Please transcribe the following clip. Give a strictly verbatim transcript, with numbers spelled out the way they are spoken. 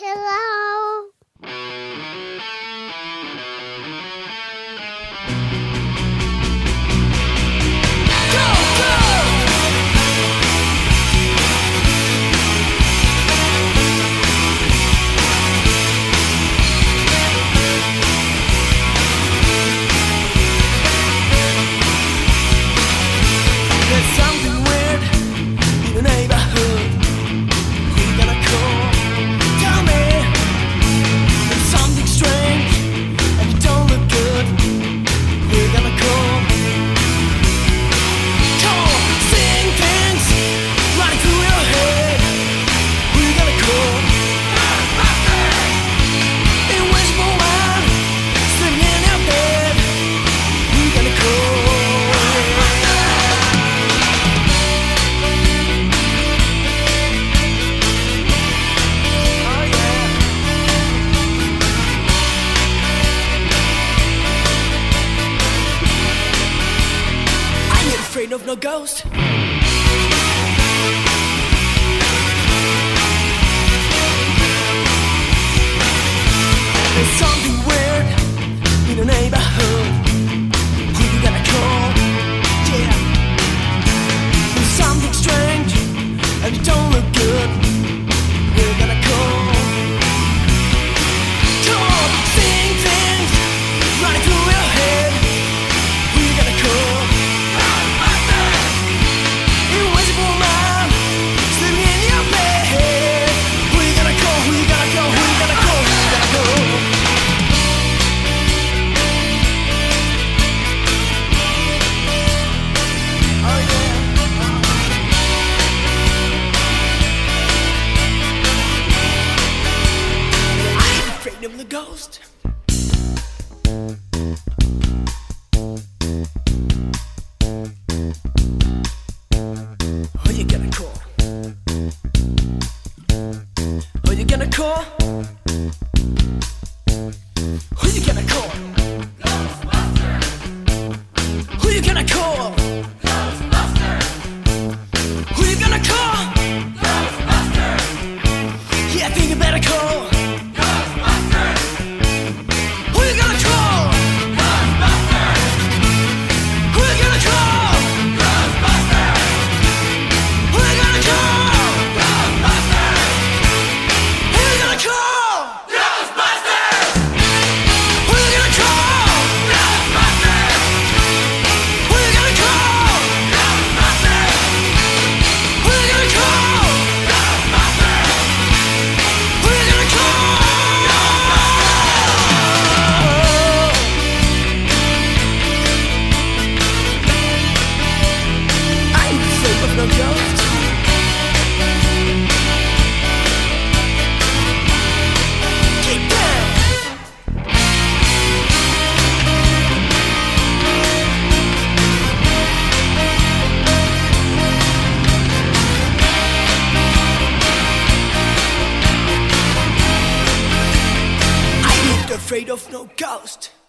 Hello. Afraid of no ghost. There's something weird in the neighborhood. Who you gonna call? Yeah. There's something strange and it don't look good. Who you gonna call? Talk, sing things running through your head. Who you gonna call? Of the ghost. Who you gonna call? Who you gonna call? Who you gonna call? Ghostbusters. Who you gonna call? Ghostbusters. Who you gonna call? Ghostbusters. Yeah, I think you better call. No ghost. Keep down. I ain't afraid of no ghost.